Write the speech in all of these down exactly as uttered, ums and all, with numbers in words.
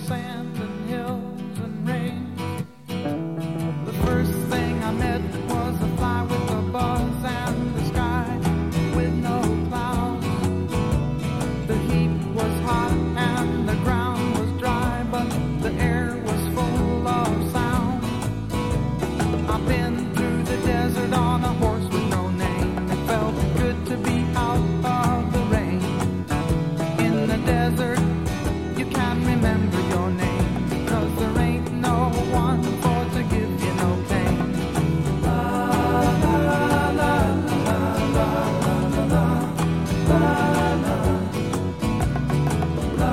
sand and hills and rain. The first thing I met was a fly with a buzz and the sky with no clouds. The heat was hot and the ground was dry, but the air was full of sound. I've been through the desert on a horse with no name. It felt good to be out of the rain. In the desert, you can't remember your name, 'cause there ain't no one for to give you no pain. La la la la la la la la la la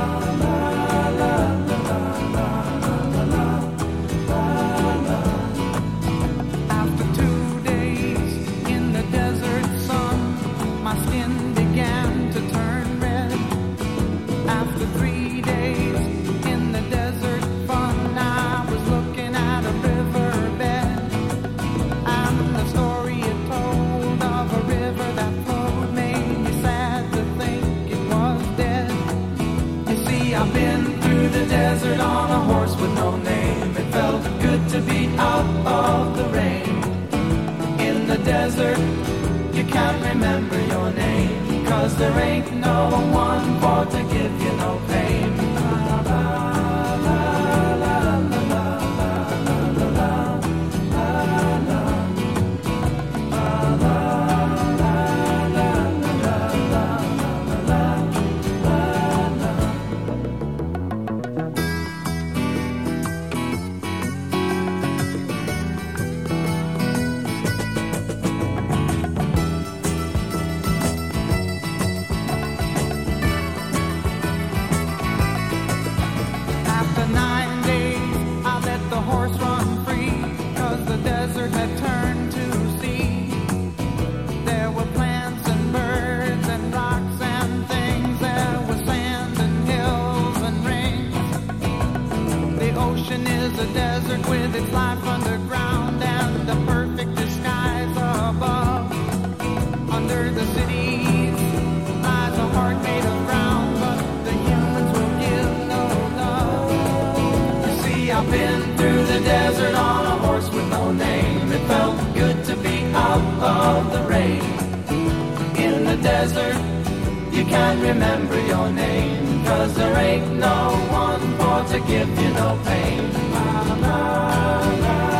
la. After two days in the desert sun, my skin began to turn red. After three days in the desert fun, I was looking at a riverbed, and the story it told of a river that flowed made me sad to think it was dead. You see, I've been through the desert on a horse with no name. It felt good to be out of the rain. In the desert, you can't remember your name, 'cause there ain't no one for to give you no pain. La, la, la, la, la, la, la, la, la, la, After nine days, I let the horse run free, 'cause the desert had turned to sea. There were plants and birds and rocks and things. There was sand and hills and rings. The ocean is a desert with its life underground and the perfect disguise above. Under the cities lies a heart made of brown, but the humans will give no love. You see, I've been through the desert on a horse with no name. It felt good to be out of the rain. In the desert, you can't remember your name, 'cause there ain't no one for to give you no pain. La, la, la.